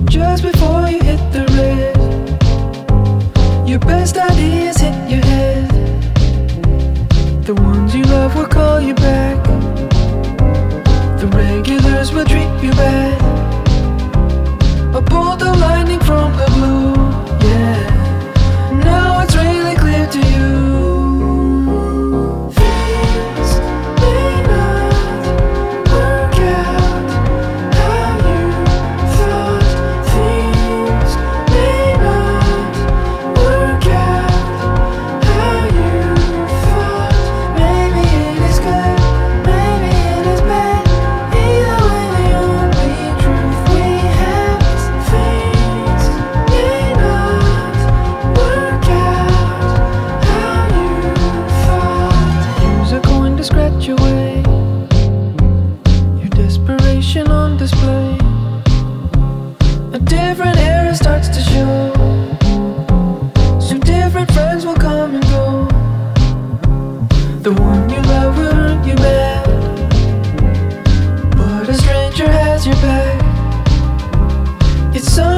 Just before you hit the red, your best ideas hit your head. The ones you love will call you back. The regulars will treat you bad. A bolt of lightning from the blue, yeah. Now it's really clear to you. Things may not work out how you thought. Things may not work out how you thought. Maybe it is good, maybe it is bad. Either way, the only truth we have is things may not work out how you thought. Use a coin to scratch away your desperation on display. A different era starts to show. Soon different friends will come and go. The one you love will hurt you bad, but a stranger has your back. It's